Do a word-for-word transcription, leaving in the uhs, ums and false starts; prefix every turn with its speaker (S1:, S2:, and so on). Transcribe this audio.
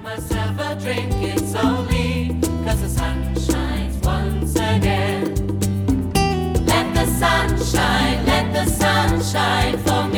S1: myself a drink, it's only 'cause the sun shines once again. Let the sun shine, let the sun shine for me.